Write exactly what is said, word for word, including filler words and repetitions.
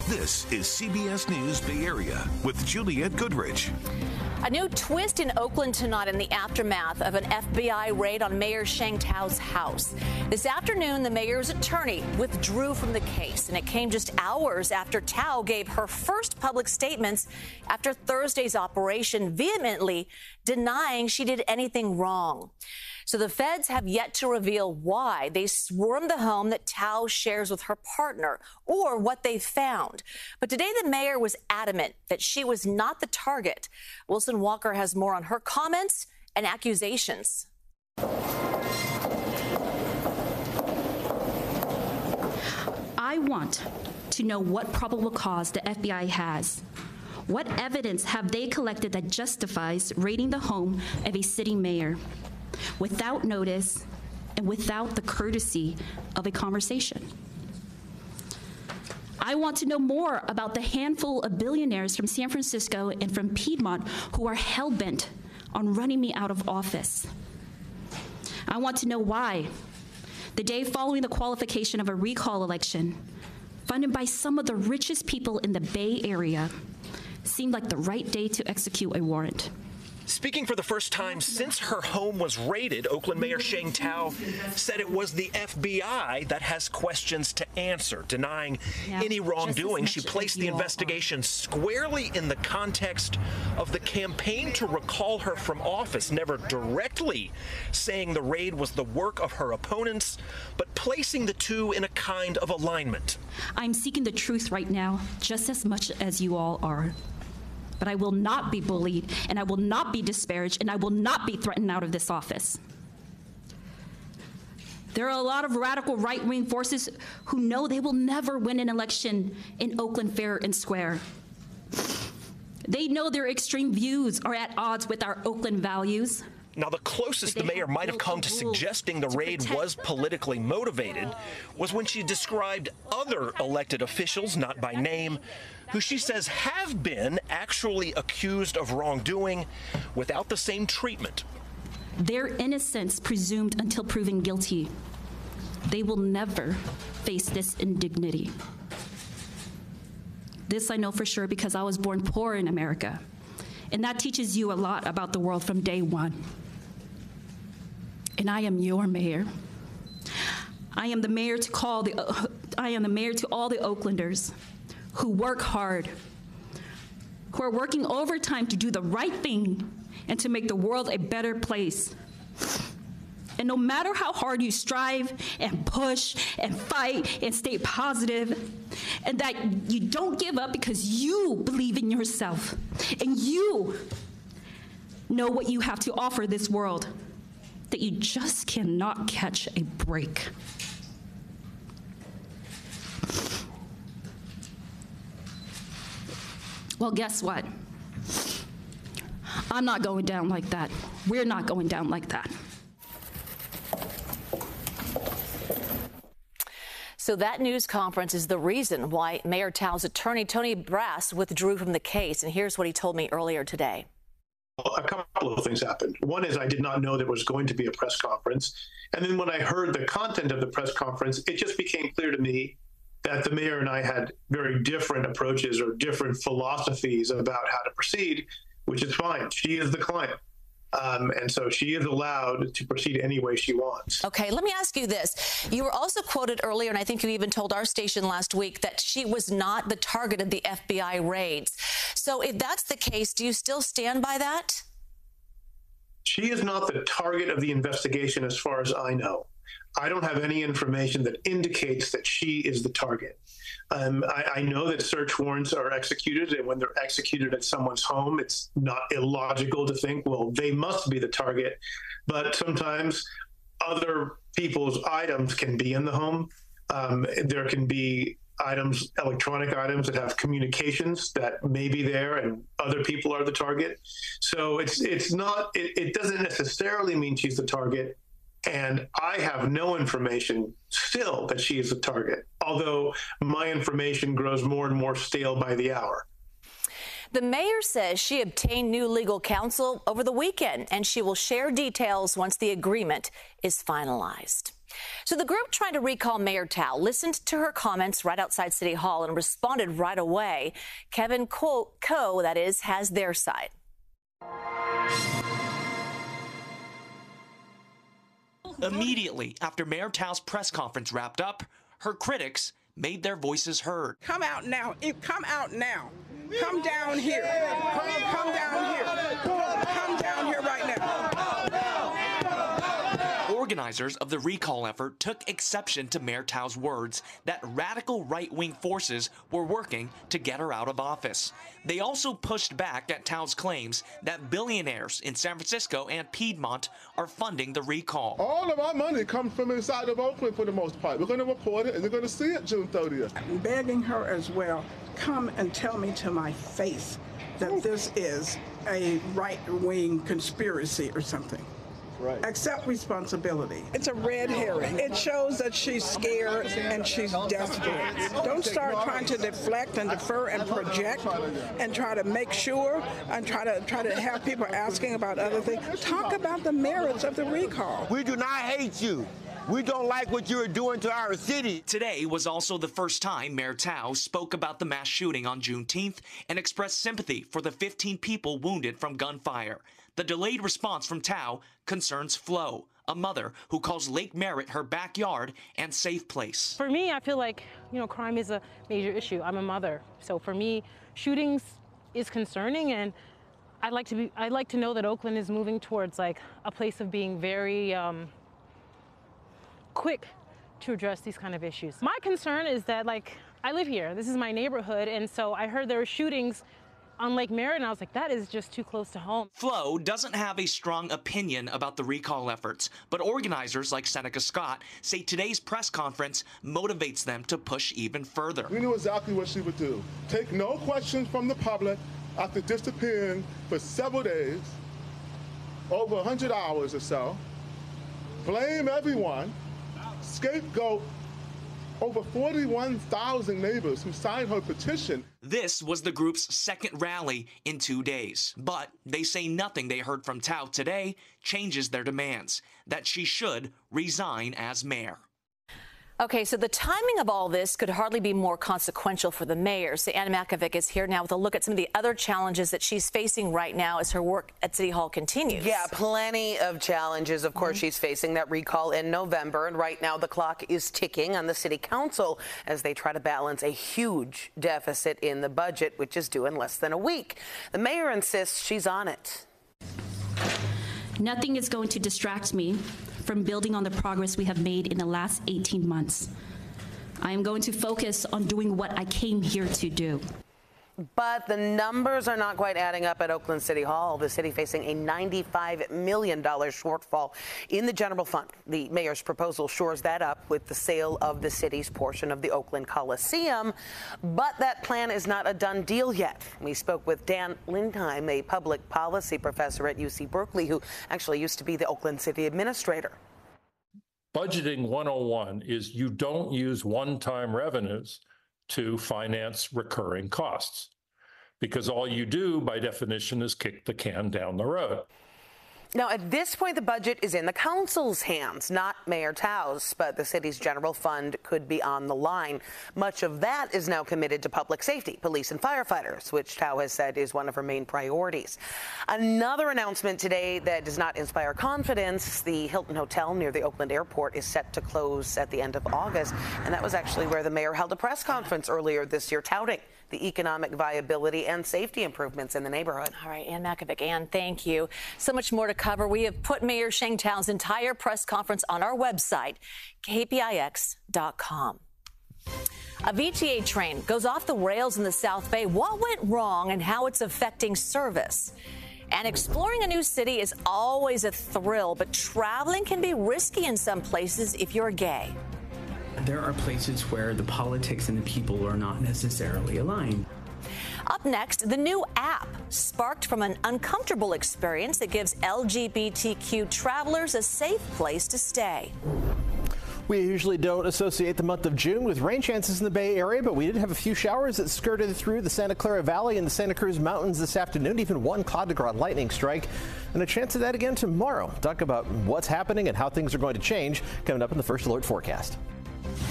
This is C B S News Bay Area with Juliette Goodrich. A new twist in Oakland tonight in the aftermath of an F B I raid on Mayor Sheng Tao's house. This afternoon, the mayor's attorney withdrew from the case, and it came just hours after Tao gave her first public statements after Thursday's operation, vehemently denying she did anything wrong. So the feds have yet to reveal why they swarmed the home that Tao shares with her partner or what they found. But today the mayor was adamant that she was not the target. Wilson Walker has more on her comments and accusations. I want to know what probable cause the F B I has. What evidence have they collected that justifies raiding the home of a sitting mayor without notice and without the courtesy of a conversation? I want to know more about the handful of billionaires from San Francisco and from Piedmont who are hell-bent on running me out of office. I want to know why, the day following the qualification of a recall election, funded by some of the richest people in the Bay Area, seemed like the right day to execute a warrant. Speaking for the first time since her home was raided, Oakland Mayor Sheng Tao said it was the F B I that has questions to answer, denying now, any wrongdoing. She placed the investigation squarely in the context of the campaign to recall her from office, never directly saying the raid was the work of her opponents, but placing the two in a kind of alignment. I'm seeking the truth right now, just as much as you all are. But I will not be bullied, and I will not be disparaged, and I will not be threatened out of this office. There are a lot of radical right-wing forces who know they will never win an election in Oakland fair and square. They know their extreme views are at odds with our Oakland values. Now, the closest the mayor might have come to suggesting the raid was politically motivated was when she described other elected officials, not by name, who she says have been actually accused of wrongdoing without the same treatment. Their innocence presumed until proven guilty. They will never face this indignity. This I know for sure because I was born poor in America, and that teaches you a lot about the world from day one. And I am your mayor. I am the mayor to call the uh, I am the mayor to all the Oaklanders who work hard, who are working overtime to do the right thing and to make the world a better place. And no matter how hard you strive and push and fight and stay positive, and that you don't give up because you believe in yourself and you know what you have to offer this world, that you just cannot catch a break. Well, guess what? I'm not going down like that. We're not going down like that. So that news conference is the reason why Mayor Tao's attorney, Tony Brass, withdrew from the case. And here's what he told me earlier today. A couple of things happened. One is I did not know there was going to be a press conference. And then when I heard the content of the press conference, it just became clear to me that the mayor and I had very different approaches or different philosophies about how to proceed, which is fine. She is the client. Um, and so she is allowed to proceed any way she wants. Okay, let me ask you this. You were also quoted earlier, and I think you even told our station last week, that she was not the target of the F B I raids. So if that's the case, do you still stand by that? She is not the target of the investigation as far as I know. I don't have any information that indicates that she is the target. Um, I, I know that search warrants are executed, and when they're executed at someone's home, it's not illogical to think, well, they must be the target. But sometimes other people's items can be in the home. Um, there can be items, electronic items that have communications that may be there, and other people are the target. So it's it's not. It, it doesn't necessarily mean she's the target. And I have no information still that she is the target, although my information grows more and more stale by the hour. The mayor says she obtained new legal counsel over the weekend, and she will share details once the agreement is finalized. So the group trying to recall Mayor Tao listened to her comments right outside City Hall and responded right away. Kevin Coe, Co, that is, has their side. Immediately after Mayor Tao's press conference wrapped up, her critics made their voices heard. Come out now. Come out now. Come down here. Come down here. Come down here right now. Organizers of the recall effort took exception to Mayor Tao's words that radical right-wing forces were working to get her out of office. They also pushed back at Tao's claims that billionaires in San Francisco and Piedmont are funding the recall. All of our money comes from inside of Oakland for the most part. We're going to report it and they're going to see it June thirtieth. I'm begging her as well, come and tell me to my face that this is a right-wing conspiracy or something. Right. Accept responsibility. It's a red herring. It shows that she's scared and she's desperate. Don't start trying to deflect and defer and project and try to make sure and try to try to have people asking about other things. Talk about the merits of the recall. We do not hate you. We don't like what you're doing to our city. Today was also the first time Mayor Tao spoke about the mass shooting on Juneteenth and expressed sympathy for the fifteen people wounded from gunfire. The delayed response from Tao concerns Flo, a mother who calls Lake Merritt her backyard and safe place. For me, I feel like, you know, crime is a major issue. I'm a mother. So for me, shootings is concerning, and I'd like to be, I'd like to know that Oakland is moving towards like a place of being very um, quick to address these kind of issues. My concern is that, like, I live here. This is my neighborhood, and so I heard there were shootings on Lake Merritt, and I was like, that is just too close to home. Flo doesn't have a strong opinion about the recall efforts, but organizers like Seneca Scott say today's press conference motivates them to push even further. We knew exactly what she would do. Take no questions from the public after disappearing for several days, over one hundred hours or so, blame everyone, scapegoat over forty-one thousand neighbors who signed her petition. This was the group's second rally in two days, but they say nothing they heard from Tao today changes their demands, that she should resign as mayor. Okay, so the timing of all this could hardly be more consequential for the mayor. So Anna Makovic is here now with a look at some of the other challenges that she's facing right now as her work at City Hall continues. Yeah, plenty of challenges. Of course, mm-hmm. she's facing that recall in November, and right now the clock is ticking on the city council as they try to balance a huge deficit in the budget, which is due in less than a week. The mayor insists she's on it. Nothing is going to distract me from building on the progress we have made in the last eighteen months. I am going to focus on doing what I came here to do. But the numbers are not quite adding up at Oakland City Hall. The city facing a ninety-five million dollars shortfall in the general fund. The mayor's proposal shores that up with the sale of the city's portion of the Oakland Coliseum. But that plan is not a done deal yet. We spoke with Dan Lindheim, a public policy professor at U C Berkeley, who actually used to be the Oakland City administrator. Budgeting one oh one is you don't use one-time revenues to finance recurring costs, because all you do by definition is kick the can down the road. Now, at this point, the budget is in the council's hands, not Mayor Tao's, but the city's general fund could be on the line. Much of that is now committed to public safety, police and firefighters, which Tao has said is one of her main priorities. Another announcement today that does not inspire confidence: the Hilton Hotel near the Oakland airport is set to close at the end of August, and that was actually where the mayor held a press conference earlier this year touting the economic viability and safety improvements in the neighborhood. All right, Ann Makovic. Ann, thank you. So much more to cover. We have put Mayor Sheng Tao's entire press conference on our website, K P I X dot com. A V T A train goes off the rails in the South Bay. What went wrong and how it's affecting service? And exploring a new city is always a thrill, but traveling can be risky in some places if you're gay. There are places where the politics and the people are not necessarily aligned. Up next, the new app sparked from an uncomfortable experience that gives L G B T Q travelers a safe place to stay. We usually don't associate the month of June with rain chances in the Bay Area, but we did have a few showers that skirted through the Santa Clara Valley and the Santa Cruz Mountains this afternoon, even one cloud to ground lightning strike, and a chance of that again tomorrow. Talk about what's happening and how things are going to change coming up in the First Alert forecast.